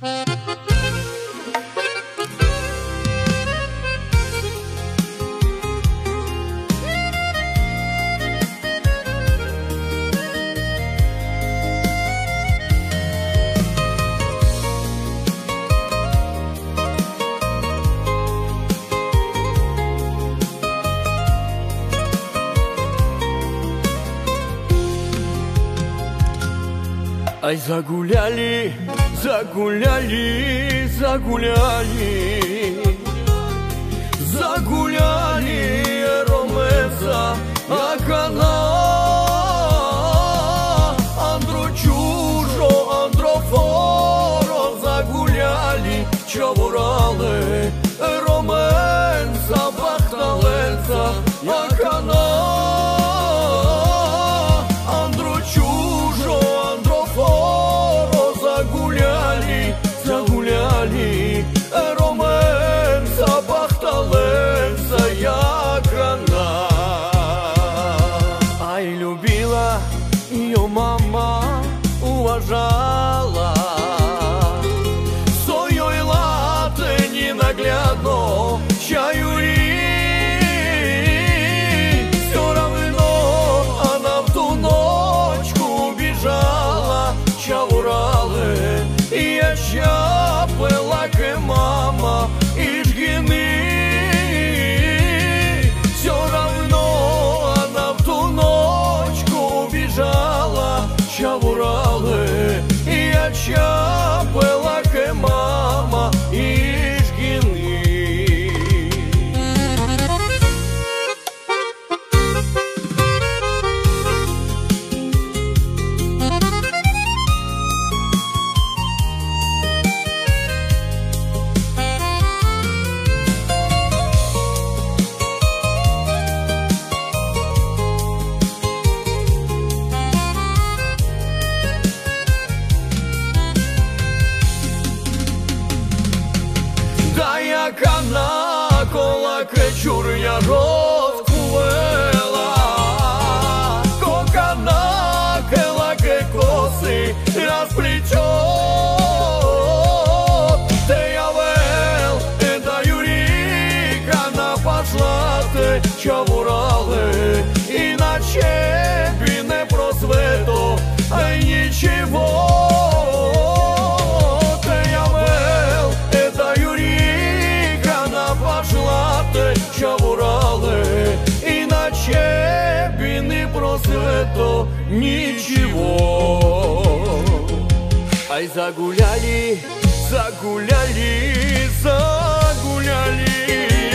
Ай, загуляли, загуляли, загуляли, загуляли ромеца, акана, андро чужо, андрофоро, загуляли, чавурали, роменца, бахталенца, акана. Загуляли, роменца, бахталенца, як она. Ай, любила ее мама, уважала. Соей латы ненаглядно, чаюри. Все равно она в ту ночку убежала, чавуралы. Я чапала к мама и жгины. Все равно она в ту ночку убежала, чавуралы. Я чапала к мама и жгины. Кана кола кечур я розкувела, кокана кела ке коси расплетет. Ты явел, это Юрикана пошла ты чавуралы, иначе би не просвето, ай ничего. Чавурали, иначе би не просвето ничего. Ай, загуляли, загуляли, загуляли.